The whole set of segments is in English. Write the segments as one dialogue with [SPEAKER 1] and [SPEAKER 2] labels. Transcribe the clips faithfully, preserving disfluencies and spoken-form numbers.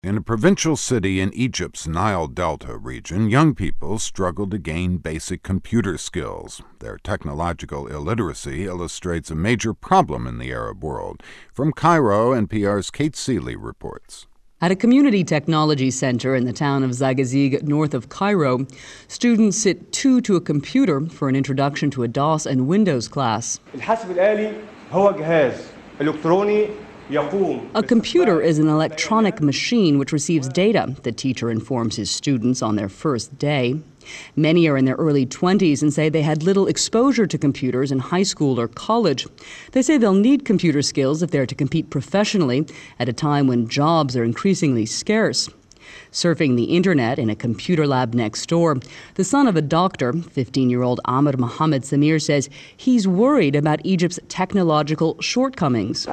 [SPEAKER 1] In a provincial city in Egypt's Nile Delta region, young people struggle to gain basic computer skills. Their technological illiteracy illustrates a major problem in the Arab world. From Cairo, N P R's Kate Seeley reports.
[SPEAKER 2] At a community technology center in the town of Zagazig, north of Cairo, students sit two to a computer for an introduction to a DOS and Windows class. A computer is an electronic machine which receives data, the teacher informs his students on their first day. Many are in their early twenties and say they had little exposure to computers in high school or college. They say they'll need computer skills if they're to compete professionally at a time when jobs are increasingly scarce. Surfing the internet in a computer lab next door, the son of a doctor, fifteen-year-old Amr Mohammed Samir, says he's worried about Egypt's technological shortcomings.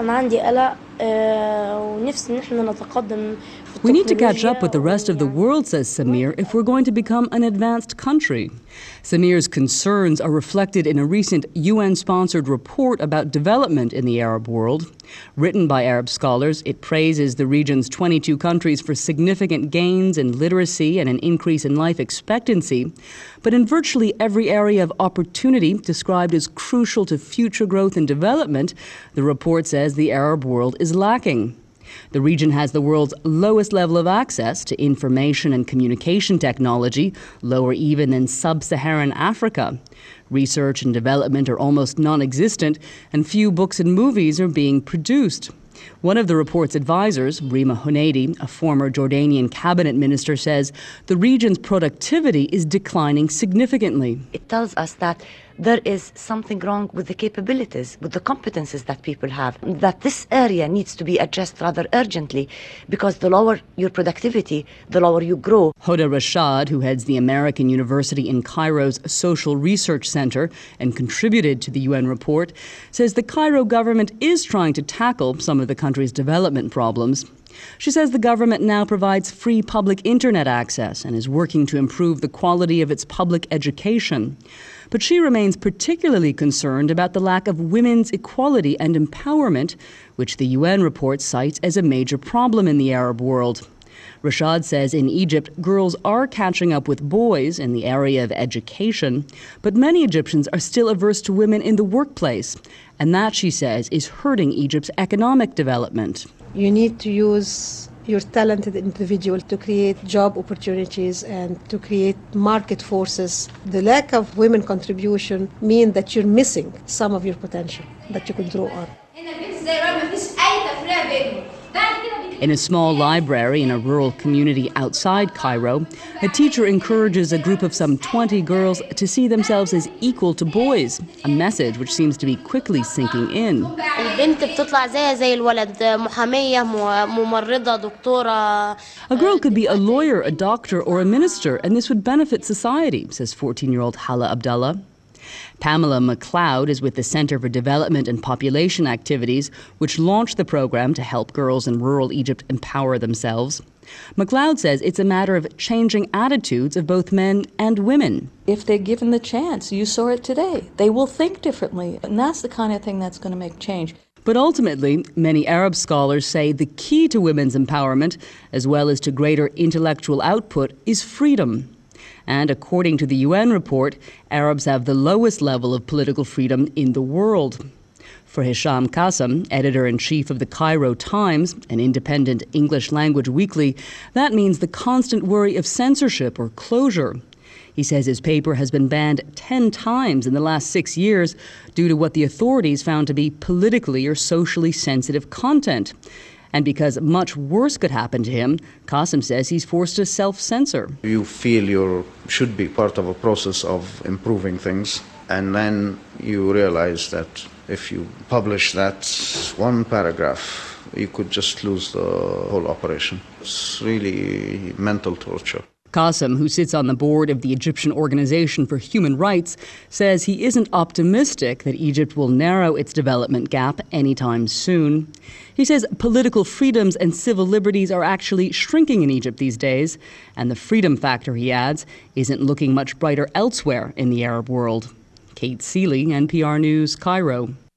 [SPEAKER 2] We need to catch up with the rest of the world, says Samir, if we're going to become an advanced country. Samir's concerns are reflected in a recent U N-sponsored report about development in the Arab world. Written by Arab scholars, it praises the region's twenty-two countries for significant gains in literacy and an increase in life expectancy. But in virtually every area of opportunity described as crucial to future growth and development, the report says the Arab world is lacking. The region has the world's lowest level of access to information and communication technology, lower even than sub-Saharan Africa. Research and development are almost non-existent, and few books and movies are being produced. One of the report's advisors, Rima Huneidi, a former Jordanian cabinet minister, says the region's productivity is declining significantly.
[SPEAKER 3] It tells us that there is something wrong with the capabilities, with the competences that people have, that this area needs to be addressed rather urgently, because the lower your productivity, the lower you grow.
[SPEAKER 2] Hoda Rashad, who heads the American University in Cairo's Social Research Center and contributed to the U N report, says the Cairo government is trying to tackle some of the country's development problems. She says the government now provides free public internet access and is working to improve the quality of its public education. But she remains particularly concerned about the lack of women's equality and empowerment, which the U N report cites as a major problem in the Arab world. Rashad says in Egypt, girls are catching up with boys in the area of education, but many Egyptians are still averse to women in the workplace. And that, she says, is hurting Egypt's economic development.
[SPEAKER 4] You need to use your talented individual to create job opportunities and to create market forces. The lack of women contribution means that you're missing some of your potential that you could draw on.
[SPEAKER 2] In a small library in a rural community outside Cairo, a teacher encourages a group of some twenty girls to see themselves as equal to boys, a message which seems to be quickly sinking in. A girl could be a lawyer, a doctor, or a minister, and this would benefit society, says fourteen-year-old Hala Abdallah. Pamela McLeod is with the Center for Development and Population Activities, which launched the program to help girls in rural Egypt empower themselves. McLeod says it's a matter of changing attitudes of both men and women.
[SPEAKER 5] If they're given the chance, you saw it today, they will think differently, and that's the kind of thing that's going to make change.
[SPEAKER 2] But ultimately, many Arab scholars say the key to women's empowerment, as well as to greater intellectual output, is freedom. And according to the U N report, Arabs have the lowest level of political freedom in the world. For Hisham Qasim, editor-in-chief of the Cairo Times, an independent English-language weekly, that means the constant worry of censorship or closure. He says his paper has been banned ten times in the last six years due to what the authorities found to be politically or socially sensitive content. And because much worse could happen to him, Qasim says he's forced to self-censor.
[SPEAKER 6] You feel you should be part of a process of improving things, and then you realize that if you publish that one paragraph, you could just lose the whole operation. It's really mental torture.
[SPEAKER 2] Qasim, who sits on the board of the Egyptian Organization for Human Rights, says he isn't optimistic that Egypt will narrow its development gap anytime soon. He says political freedoms and civil liberties are actually shrinking in Egypt these days, and the freedom factor, he adds, isn't looking much brighter elsewhere in the Arab world. Kate Seeley, N P R News, Cairo.